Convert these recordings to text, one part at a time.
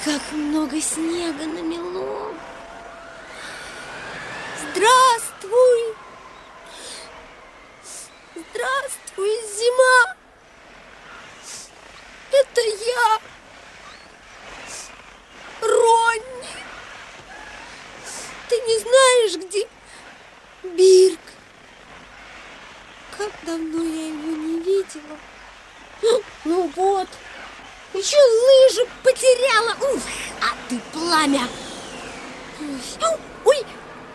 как много снега намело. Здравствуй! Здравствуй, зима! Это я, Ронни. Ты не знаешь, где Бирк? Как давно я его не видела. Ну вот, еще лыжу потеряла. Уф, а ты пламя. Ой,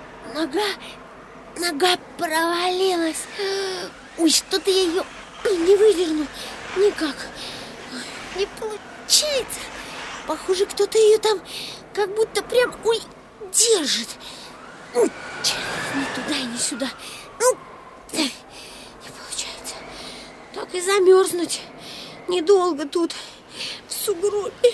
нога провалилась. Ой, что-то я ее не выдерну никак. Не получается. Похоже, кто-то ее там как будто прям, держит. Ни туда и ни сюда. Не получается. Так и замерзнуть недолго тут, в сугробе.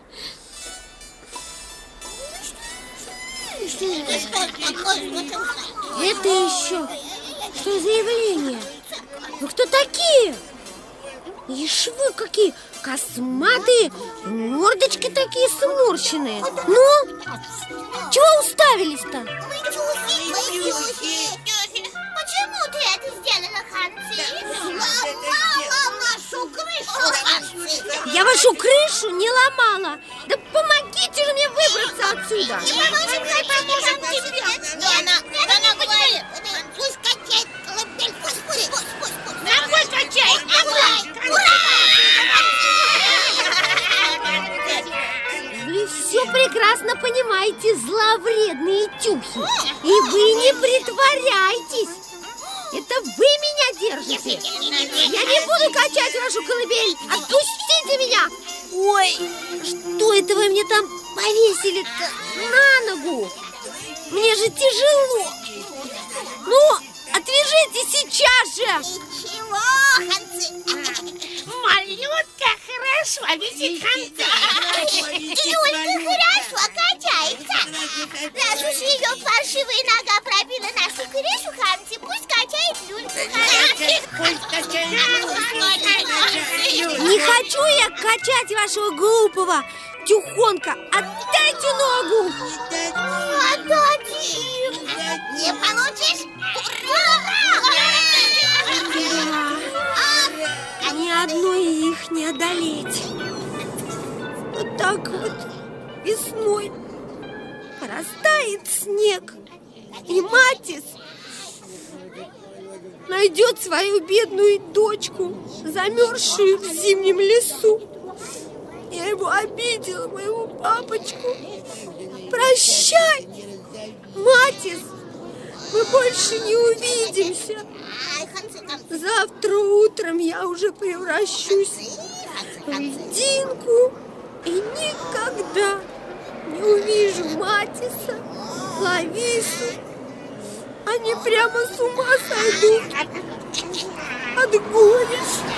Это еще что за явление? Вы кто такие? Ишь вы какие косматые, мордочки такие сморщенные. Ну, чего уставились-то? Мы тюхи. Почему ты это сделала, Ханси? Ломала нашу крышу, Ханси. Я вашу крышу не ломала. Да помогите же мне выбраться отсюда. Не поможем тебе. Она говорит, пусть качает колыбель. Пусть. Ногой качает, ногой. Ура! Вы все прекрасно понимаете, зловредные тюхи. И вы не притворяйтесь. Это вы меня держите. Я не буду качать вашу колыбель. Отпустите меня. Ой, что это вы мне там повесили-то на ногу? Мне же тяжело. Ну, отвяжите сейчас же. Ничего, Ханси. Малютка хорошо висит, Ханси. Юлька хорошо качается. Раз уж ее паршивая нога пробила нашу крышу, Ханси, пусть качает Юльку. Не хочу я качать вашего глупого тюхонка. Отдайте ногу. Отдадим. Не получишь? Да, ни одной их не одолеть. Вот так вот весной растает снег, и Матис найдет свою бедную дочку, замерзшую в зимнем лесу. Я его обидела, моего папочку. Прощай, Матис, мы больше не увидимся. Завтра утром я уже превращусь в льдинку и никогда не увижу Матиса, Лавису. Они прямо с ума сойдут от горя.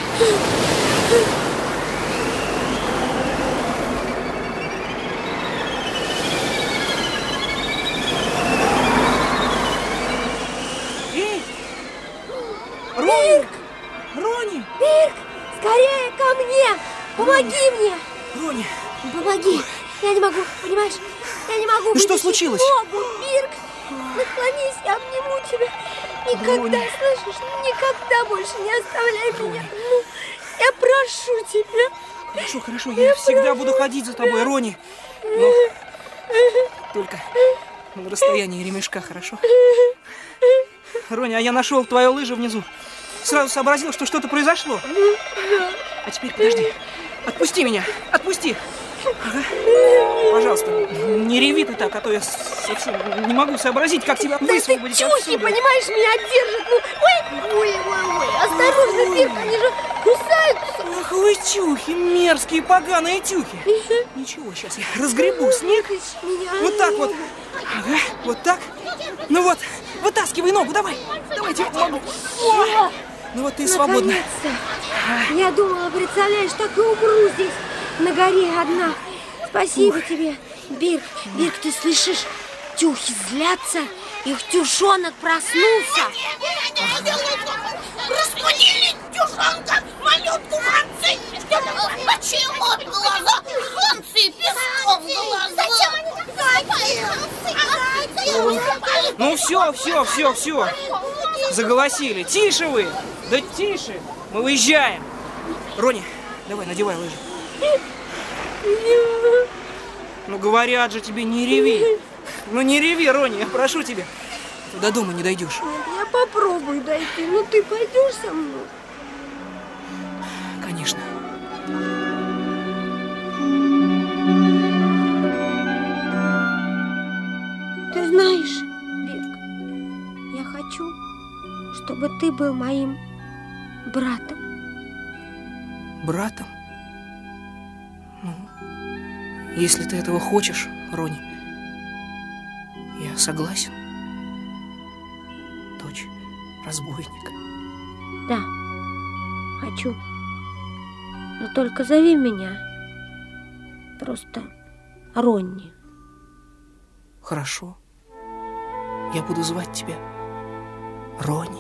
Ронни! Бирк, скорее ко мне! Помоги мне! Ронни! Помоги! Я не могу, понимаешь? Я не могу. Ну что случилось? Ногу, Бирк! Наклонись, я обниму тебя. Никогда, Ронни. слышишь? Никогда больше не оставляй меня. Ну, я прошу тебя. Хорошо, я всегда буду ходить за тобой, Ронни. Но только на расстоянии ремешка, хорошо? Ронни, а я нашел твою лыжу внизу. Сразу сообразил, что что-то произошло. А теперь подожди. Отпусти меня, отпусти. Ага. Пожалуйста, не реви ты так, а то я совсем не могу сообразить, как тебя высвободить Тюхи, отсюда. понимаешь, меня держат. Ну, ой, осторожно, Бирк, они же кусаются. Ах вы тюхи, мерзкие, поганые тюхи. Ничего, сейчас я разгребу снег. Вот так вот. Ага, вот так. Ну вот, вытаскивай ногу, давай. Давай, тебе помогу. Ну вот ты свободна. Наконец-то. Я думала, представляешь, так и умру здесь, на горе одна. Спасибо тебе, Бирк. Бирк, ты слышишь? Тюхи злятся. Их тюшонок проснулся. Разбудили Индюшонка, малютку Ханцы. Почему глаза Ханцы песком глаза? Зачем они так? Ну все. Заголосили. Тише вы! Да тише! Мы выезжаем. Рони, давай, надевай лыжи. Ну говорят же тебе, не реви. Ну не реви, Рони, я прошу тебя. До дома не дойдешь. Нет, я попробую дойти. Ну ты пойдешь со мной? Конечно. Ты знаешь, Бирк, я хочу, чтобы ты был моим братом. Братом? Ну, если ты этого хочешь, Рони, я согласен. Дочь разбойника. Да, хочу. Но только зови меня просто Ронни. Хорошо. Я буду звать тебя Рони.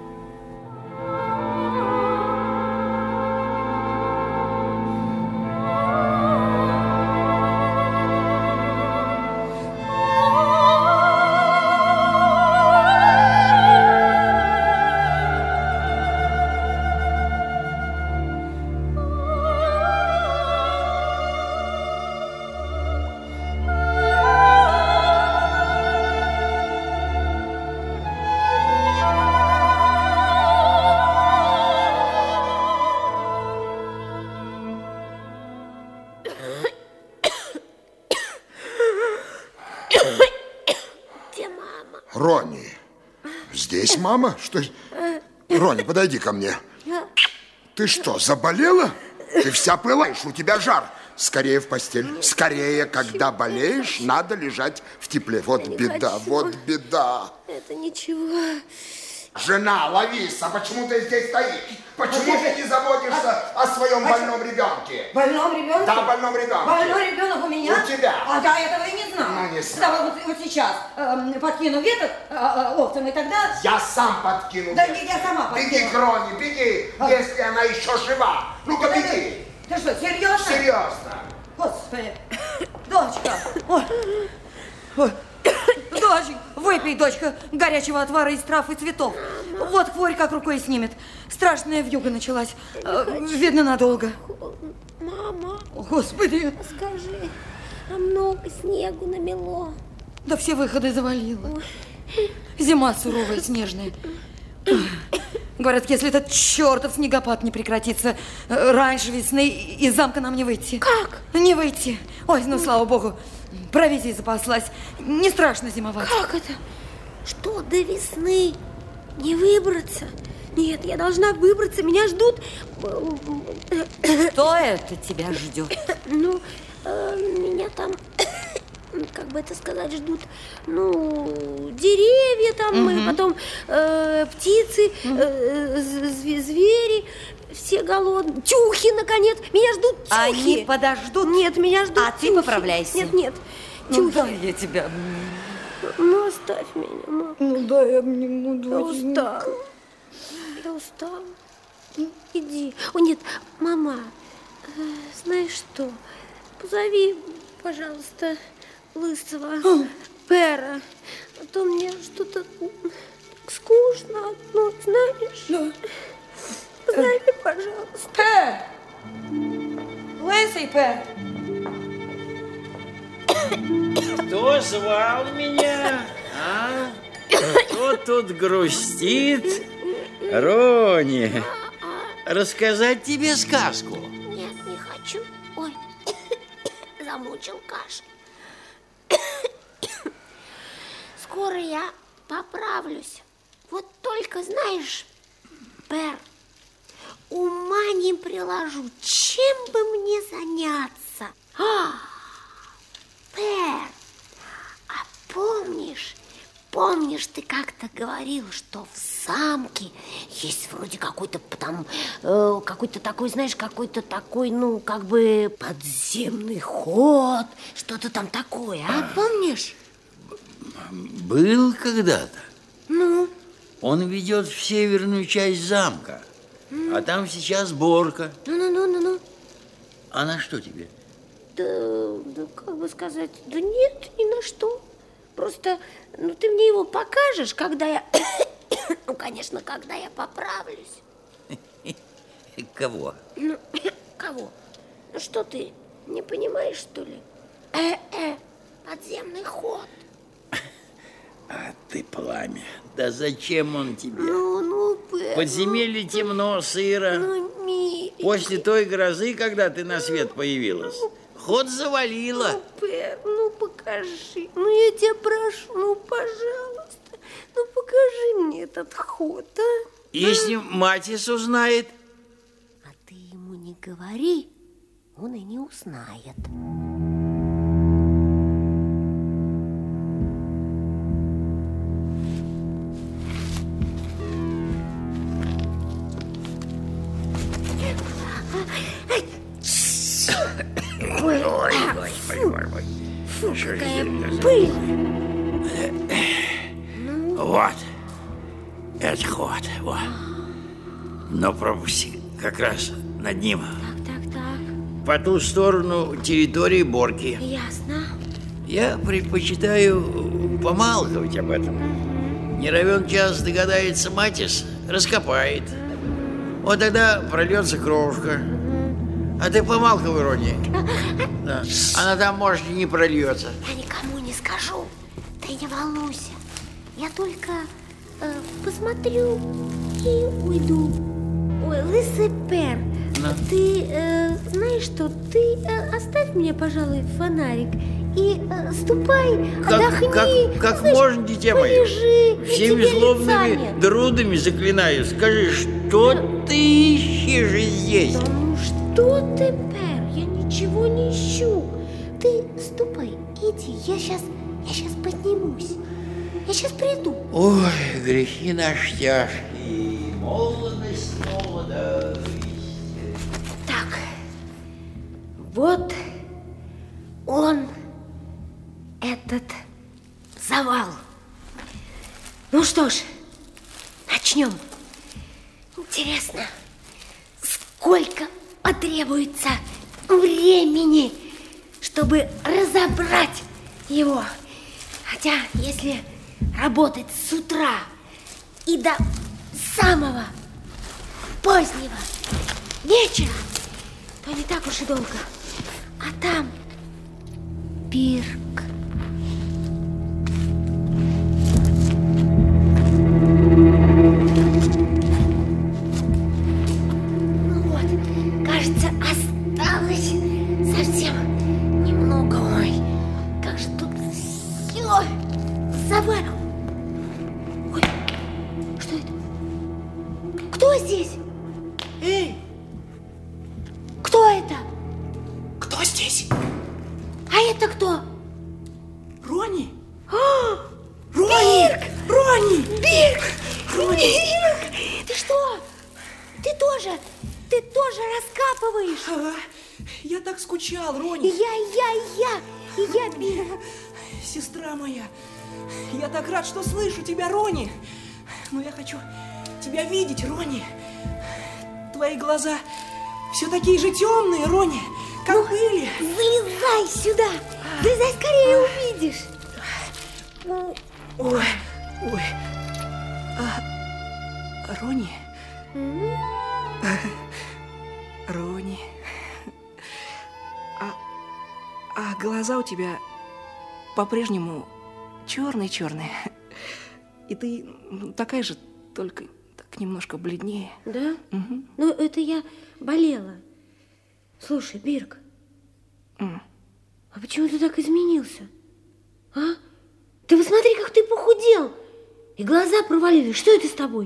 Рони, здесь мама? Что? Рони, подойди ко мне. Ты что, заболела? Ты вся пылаешь, у тебя жар. Скорее в постель. Скорее, когда болеешь, надо лежать в тепле. Вот беда, вот беда. Это ничего. Жена, Лависа, почему ты здесь стоишь? Почему ты не заботишься о своем больном ребенке? Больном ребенке? Да, больном ребенке. Больной ребенок у меня? У тебя. А я этого и не знала. Ну, не знала. Да, вот сейчас подкину веток овцам, и тогда... Я сам подкину. Да я сама подкину. Беги, Рони, беги, если она еще жива. Ну-ка, беги. Ты что, серьезно? Серьезно. Господи. Дочка. Ой. Дочь, выпей, дочка, горячего отвара из трав и цветов. Вот хворь как рукой снимет. Страшная вьюга началась. Видно, надолго. Мама, О, Господи. скажи, а много снегу намело? Да все выходы завалило. Зима суровая, снежная. Говорят, если этот чертов снегопад не прекратится раньше весны, из замка нам не выйти. Как? Не выйти. Ой, ну, слава богу, провизией запаслась. Не страшно зимовать. Как это? Что, до весны не выбраться? Нет, я должна выбраться, меня ждут. Кто это тебя ждет? Ну, меня там, как бы это сказать, ждут, ну, деревья там, и потом птицы, звери, все голодные. Тюхи, наконец, меня ждут тюхи. Они подождут? Нет, меня ждут А тюхи. ты поправляйся. Нет, Ну, тюхи. дай я тебя. Ну, оставь меня, мам. Ну, дай я обниму, Я устала. Я устала. Иди. О, нет, мама, знаешь что? Позови, пожалуйста, Лысого Пера. А то мне что-то скучно одно, знаешь? Да. Позови, пожалуйста. Пер! Лысый Пер! Кто звал меня? А? Кто тут грустит? Рони, рассказать тебе сказку? Нет, не хочу. Ой, замучил кашель. Скоро я поправлюсь. Вот только, знаешь, Пер, ума не приложу, чем бы мне заняться. Пер, а помнишь, ты как-то говорил, что в замке есть вроде какой-то там, какой-то такой, знаешь, какой-то такой, ну, как бы подземный ход, что-то там такое, а? Помнишь? Был когда-то. Ну? Он ведет в северную часть замка. А там сейчас сборка. Ну. А на что тебе? Да, как бы сказать, да нет, ни на что. Просто, ты мне его покажешь, когда я... Ну, конечно, когда я поправлюсь. Кого? Кого? Ну, что ты, не понимаешь, что ли? Подземный ход. А ты, Пламя, да зачем он тебе? Пэр, Подземелье темно, сыро. миленький. После той грозы, когда ты на свет появилась, ход завалило. Пэр, покажи. Я тебя прошу, пожалуйста. Покажи мне этот ход, а? Если Матис узнает... А ты ему не говори, он и не узнает. Ой, Господи. Фу, какая пыль. Вот. Это ход. Вот. Но пропусти. Как раз над ним. Так. По ту сторону территории Борки. Ясно. Я предпочитаю помалкивать об этом. Не равен час догадается Матис, раскопает. Вот тогда прольется кровушка. А ты помалкивай, Рони. Да. Она там, может, и не прольется. Я никому не скажу. Ты не волнуйся. Я только посмотрю и уйду. Ой, лысый Пэр, ты знаешь что? Ты оставь мне, пожалуй, фонарик и ступай, отдохни. Как можно, дитя мое? Полежи, Всеми тебе злобными лица нет. друдами заклинаю. Скажи, что ты ищешь здесь? Да что ты, Пэр? Я ничего не ищу. Ты ступай, иди, я сейчас поднимусь. Я сейчас приду. Ой, грехи наши тяжкие, молодость. Так, вот он, этот завал. Ну что ж, начнем. Интересно, сколько потребуется времени, чтобы разобрать его? Хотя, если работать с утра и до самого позднего вечера, то не так уж и долго. А там Бирк. Ну вот, кажется, осталось совсем немного. Ой, как же тут все завалено. Ой, что это? Кто здесь? Эй! Кто это? Кто здесь? А это кто? Рони? Рони! Рони! Бирк! Бирк! Ты что? Ты тоже раскапываешь? Ага. Я так скучал, Рони. И я, Бирк. Сестра моя, я так рад, что слышу тебя, Рони. Но я хочу тебя видеть, Рони. Твои глаза все такие же темные, Рони, как были. Залезай сюда. Залезай скорее, увидишь. Ой. Рони? Рони. А глаза у тебя по-прежнему черные-черные. И ты такая же, только так немножко бледнее. Да? Угу. Ну, это я болела. Слушай, Бирк, а почему ты так изменился? А? Ты посмотри, как ты похудел. И глаза провалились. Что это с тобой?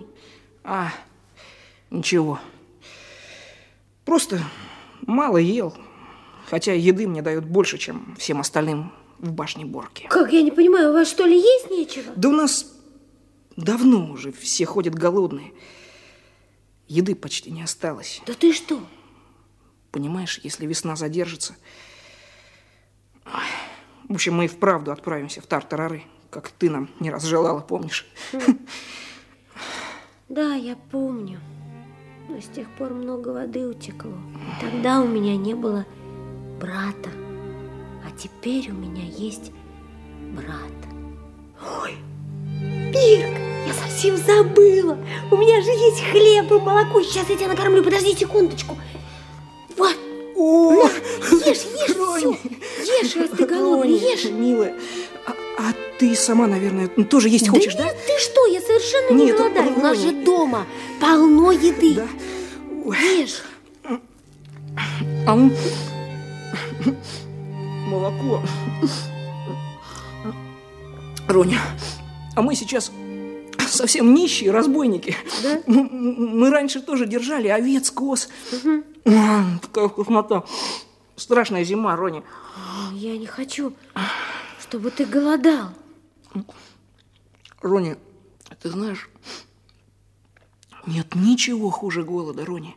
Ничего. Просто мало ел. Хотя еды мне дают больше, чем всем остальным в башне Борки. Как, я не понимаю, у вас что ли есть нечего? Да у нас давно уже все ходят голодные. Еды почти не осталось. Да ты что? Понимаешь, если весна задержится... В общем, мы и вправду отправимся в Тартарары, как ты нам не раз желала, помнишь? Да, я помню. Но с тех пор много воды утекло. Тогда у меня не было брата. А теперь у меня есть брат. Ой, Бирк, я совсем забыла. У меня же есть хлеб и молоко. Сейчас я тебя накормлю. Подожди секундочку. Вот. О, ешь, все. Ешь, раз ты голодный, ешь. Милая, а ты сама, наверное, тоже есть хочешь, да? Нет, ты что, я совершенно не голодаю. У нас же дома полно еды. Да. Ешь. Молоко. Роня, а мы сейчас совсем нищие разбойники. Да? Мы раньше тоже держали овец, коз. Какая вкуснота. Страшная зима, Роня. Я не хочу, чтобы ты голодал. Роня, ты знаешь, нет ничего хуже голода, Роня.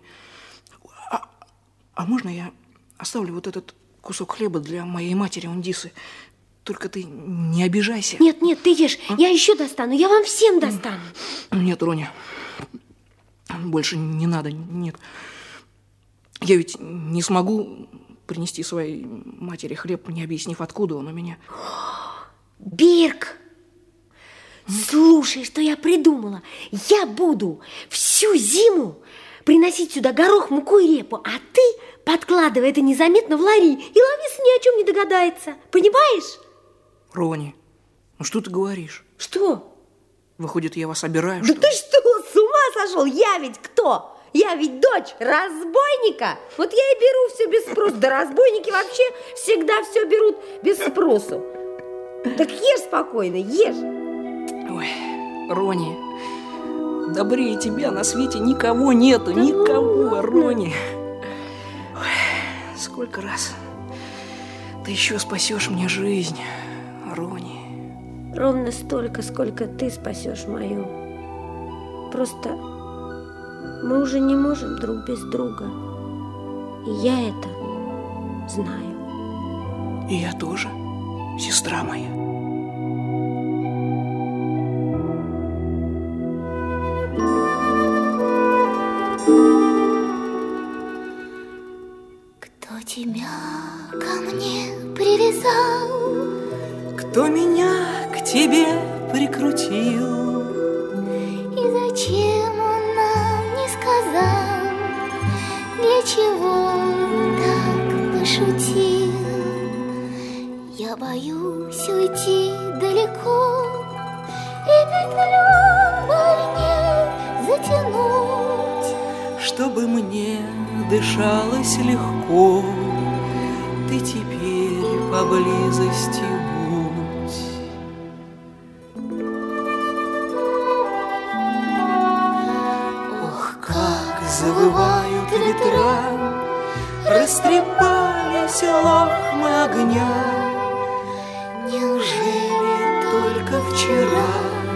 А можно я оставлю вот этот кусок хлеба для моей матери Ундисы? Только ты не обижайся. Нет, ты ешь. Я еще достану. Я вам всем достану. Нет, Роня, больше не надо, нет. Я ведь не смогу принести своей матери хлеб, не объяснив, откуда он у меня. Бирк, слушай, что я придумала. Я буду всю зиму приносить сюда горох, муку и репу, а ты подкладывай это незаметно в лари, и Ловис ни о чем не догадается. Понимаешь? Рони, ну что ты говоришь? Что? Выходит, я вас обираю, Да что ты ли? что, с ума сошел? Я ведь кто? Я ведь дочь разбойника. Вот я и беру все без спросу. Да разбойники вообще всегда все берут без спросу. Так ешь спокойно, ешь. Ой, Рони, добрее тебя на свете никого нету, Да никого, ладно. Рони. Ой, сколько раз ты еще спасешь мне жизнь, Рони. Ровно столько, сколько ты спасешь мою. Просто мы уже не можем друг без друга. И я это знаю. И я тоже, сестра моя. Кто тебя ко мне привязал? Кто меня к тебе прикрутил? И зачем он нам не сказал? Для чего он так пошутил? Я боюсь уйти далеко и петлю больней затянуть. Чтобы мне дышалось легко, ты теперь поблизости будь. Ох, как завывают ветра, растрепались лохмы огня. Неужели только вчера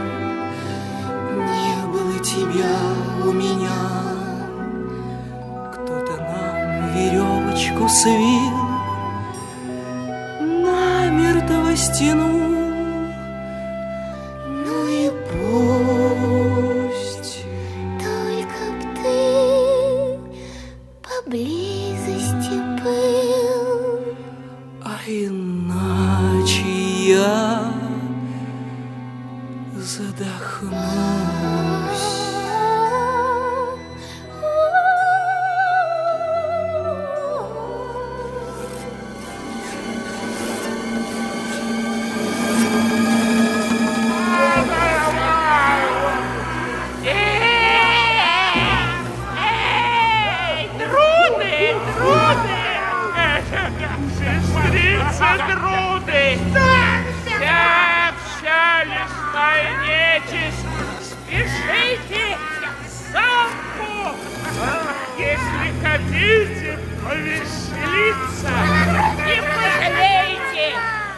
не было тебя у меня? Кто-то нам веревочку свил, намертво стянул. Ну и пусть. Только б ты поблизости был. А иначе я задохнусь. Сестрица Друды! Вся лесная нечисть! Спешите в замку! Если хотите повеселиться, не пожалеете!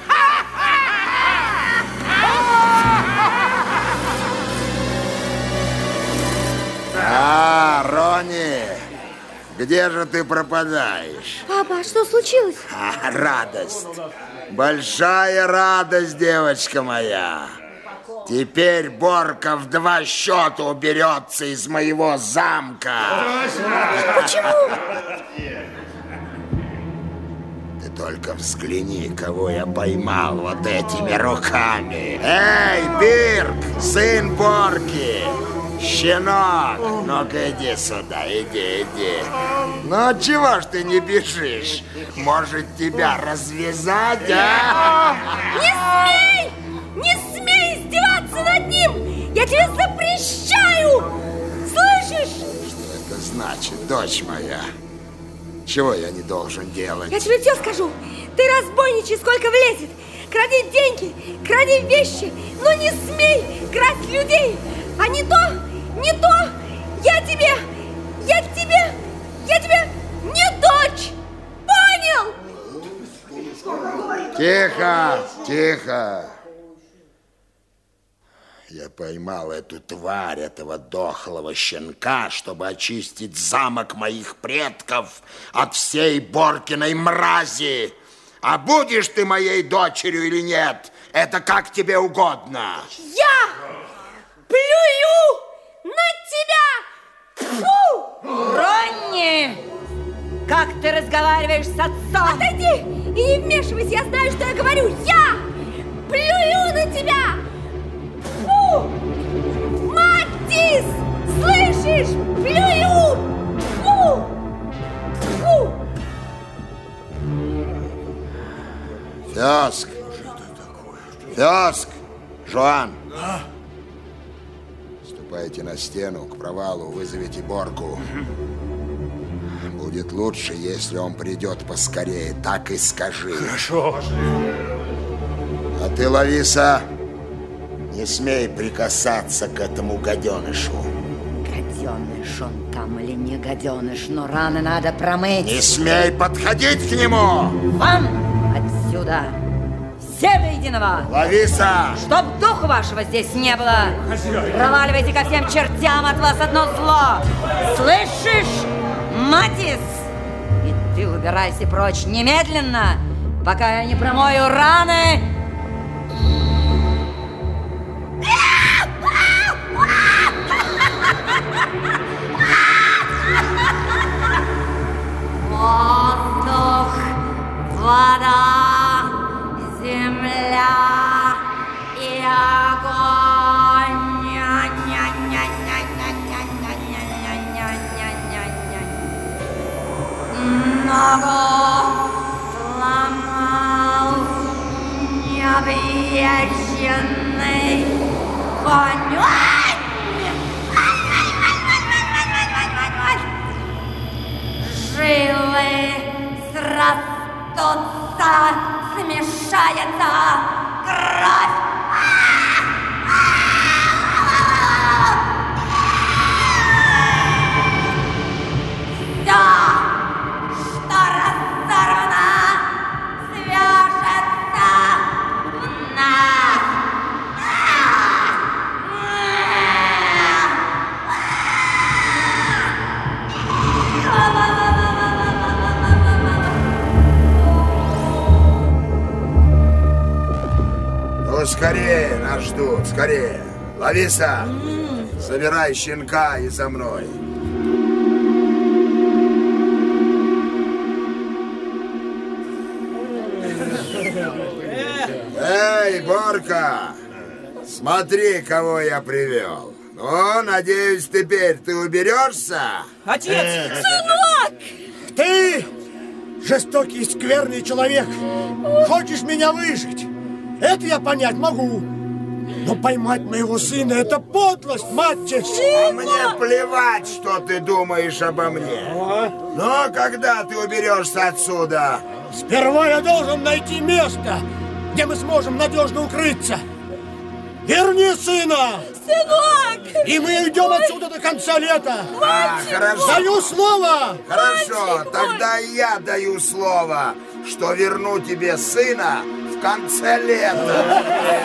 Рони, где же ты пропадаешь? Папа, а что случилось? Радость. Большая радость, девочка моя. Теперь Борка в 2 счета уберется из моего замка. Почему? Ты только взгляни, кого я поймал вот этими руками. Эй, Бирк, сын Борки, щенок, ну-ка иди сюда, иди. Ну, чего ж ты не бежишь? Может, тебя развязать, а? Не смей! Не смей издеваться над ним! Я тебе запрещаю! Слышишь? Что это значит, дочь моя? Чего я не должен делать? Я тебе все скажу. Ты разбойничай, сколько влезет. Кради деньги, кради вещи, но не смей красть людей. А не то, я тебе не дочь. Понял? Тихо. Я поймал эту тварь, этого дохлого щенка, чтобы очистить замок моих предков от всей Боркиной мрази. А будешь ты моей дочерью или нет, это как тебе угодно. Я плюю на тебя! Фу! Ронни! Как ты разговариваешь с отцом? Отойди и не вмешивайся, я знаю, что я говорю. Я плюю на тебя! Фу! Матис! Слышишь? Плюю! Фу! Фу! Фёск! Жуан! Ступайте на стену, к провалу, вызовите Борку. Будет лучше, если он придет поскорее, так и скажи. Хорошо. А ты, Лависа, не смей прикасаться к этому гаденышу. Гаденыш он там или не гаденыш, но раны надо промыть. Не смей подходить к нему! Вон отсюда! Все до единого! Лависа! Чтоб духу вашего здесь не было! Проваливайте ко всем чертям, от вас одно зло! Слышишь, Матис? И ты убирайся прочь немедленно, пока я не промою раны! Воздух, вода, земля и огонь. Ногу сломал необъезженный конь. Жилы срастутся, смешается кровь. Все, что разорвано, свяжется в нас. Ну, скорее, нас ждут, скорее. Лависа, собирай щенка и за мной. Эй, Борка, смотри, кого я привел. Ну, надеюсь, теперь ты уберешься? Отец! Сынок! Ты жестокий и скверный человек. Хочешь меня выжить? Это я понять могу. Но поймать моего сына — это подлость, Матис. А мне плевать, что ты думаешь обо мне. Но когда ты уберешься отсюда? Сперва я должен найти место, где мы сможем надежно укрыться. Верни сына! Сынок! И мы идем отсюда до конца лета. Хорошо. Даю слово! Хорошо, тогда я даю слово, что верну тебе сына в конце лета.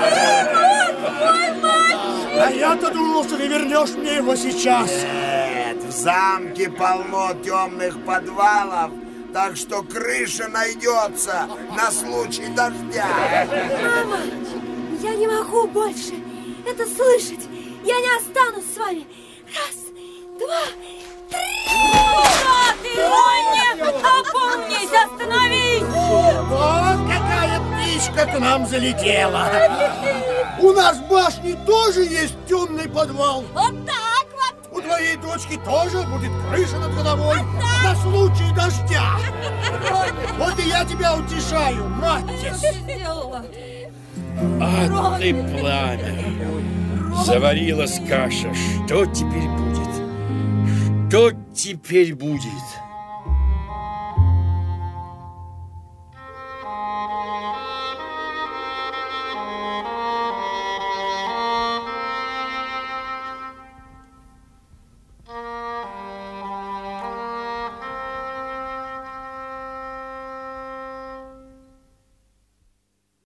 А я-то думал, что ты вернешь мне его сейчас. Нет, в замке полно темных подвалов, так что крыша найдется на случай дождя. Мама, я не могу больше. это слышать. Я не останусь с вами. Раз, два, три. Куда ты, Ронни? Опомнись, остановись! Вот какая птичка к нам залетела. У нас в башне тоже есть темный подвал. Вот так вот. У твоей дочки тоже будет крыша над головой на случай дождя. Вот и я тебя утешаю, Маттис. Сделала. А ты, пламя, заварилась каша. Что теперь будет? Что теперь будет?